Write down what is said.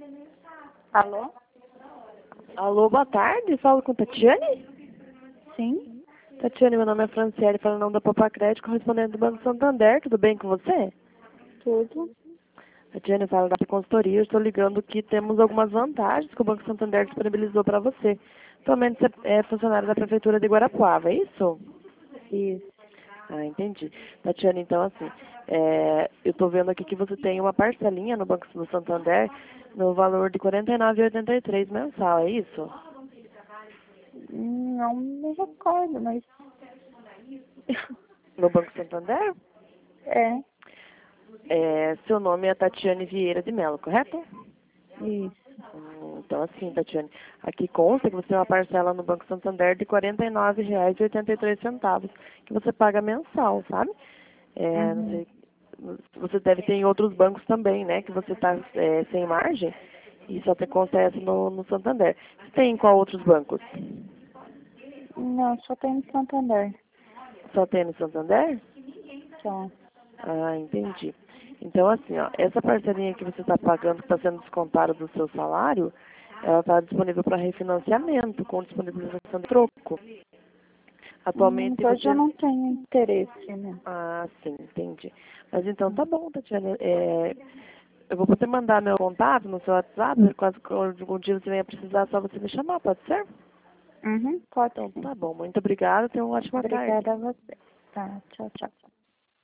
Alô? Alô, boa tarde. Falo com Tatiane? Sim? Tatiane, meu nome é Franciele, falando em nome da Popacrédito, correspondente do Banco Santander. Tudo bem com você? Tudo? Tatiane, fala da consultoria. Eu estou ligando que temos algumas vantagens que o Banco Santander disponibilizou para você. Atualmente você é funcionário da Prefeitura de Guarapuava, é isso? Isso. Ah, entendi. Tatiane, então assim, eu estou vendo aqui que você tem uma parcelinha no Banco do Santander no valor de R$ 49,83 mensal, é isso? Não me recordo, mas... No Banco Santander? É, Seu nome é Tatiane Vieira de Mello, correto? isso. Então, assim, Tatiane, aqui consta que você tem uma parcela no Banco Santander de R$ 49,83, que você paga mensal, sabe? Não Uhum. sei, você deve ter em outros bancos também, né? Que você está sem margem, e só te acontece no Santander. Você tem em qual outros bancos? Não, só tem no Santander. Só tem no Santander? Só. Ah, entendi. Então, assim, ó, essa parcelinha que você está pagando, que está sendo descontada do seu salário, ela está disponível para refinanciamento, com disponibilização de troco. Atualmente Hoje eu você... não tenho interesse, né? Ah, sim, entendi. Mas então tá bom, Tatiana. Eu vou poder mandar meu contato no seu WhatsApp, caso algum dia você venha precisar, só você me chamar, pode ser? Uhum, pode Então sim. tá bom, muito obrigada, tenha uma ótima tarde. Obrigada a você. Tá, tchau, tchau.